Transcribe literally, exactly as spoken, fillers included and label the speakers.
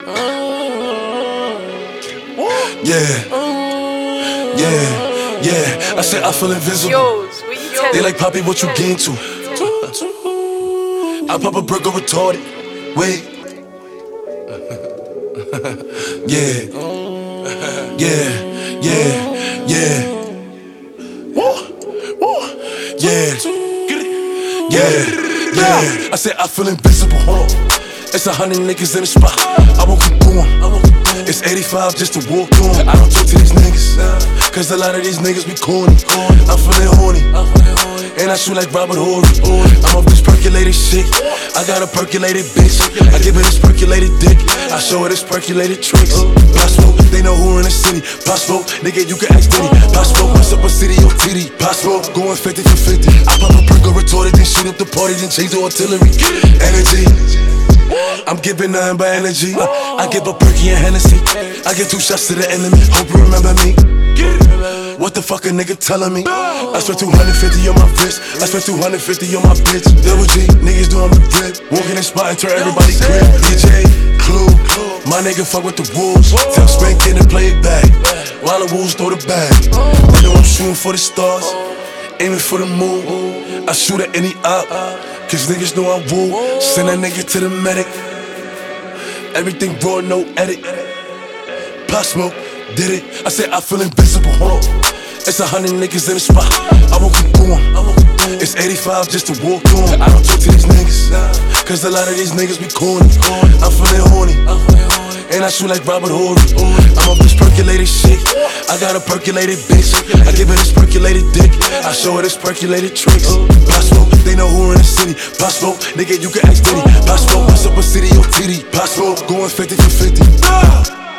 Speaker 1: Yeah, yeah, yeah. I said I feel invisible. They like, Poppy, what you getting to? I pop a burger retarded. Wait. Yeah, yeah, yeah, yeah. Yeah, yeah, yeah. I said I feel invisible. It's a hundred niggas in the spot. I won't keep going. It's eighty-five just to walk on. I don't talk to these niggas, cause a lot of these niggas be corny. I'm feeling horny, and I shoot like Robert Horry. I'm off this percolated shit. I got a percolated bitch. I give her this percolated dick. I show her this percolated tricks. Possible, they know who in the city. Possible, nigga, you can ask Diddy. Possible, what's up a city or titty? Possible, going fifty for fifty. I pop a perk or retarded, then shoot up the party, then change the artillery. Energy, I'm giving nothing but energy. I give a perky and Hennessy. I get two shots to the enemy. Hope you remember me. What the fuck a nigga telling me? I spent two hundred fifty on my wrist. I spent two hundred fifty on my bitch. Double G, niggas doing the grip. Walking in spot and turn everybody grip. D J, Clue, my nigga fuck with the wolves. Tell Spank in and play it back, while the wolves throw the bag. They know I'm shooting for the stars, aiming for the moon. I shoot at any op, cause niggas know I woo. Send a nigga to the medic. Everything raw, no edit. Pop Smoke, did it. I said I feel invisible. Hold on. It's a hundred niggas in the spot. I won't keep going. It's eighty-five just to walk on. I don't talk to these niggas, cause a lot of these niggas be corny. I'm feeling horny, and I shoot like Robert Horry. I'm off this percolated shit. I got a percolated bitch. I give her this percolated dick. I show her this percolated tricks. Possible, they know who in the city. Possible, nigga, you can ask Diddy. Possible, what's up a city or titty? Possible, going fifty for fifty.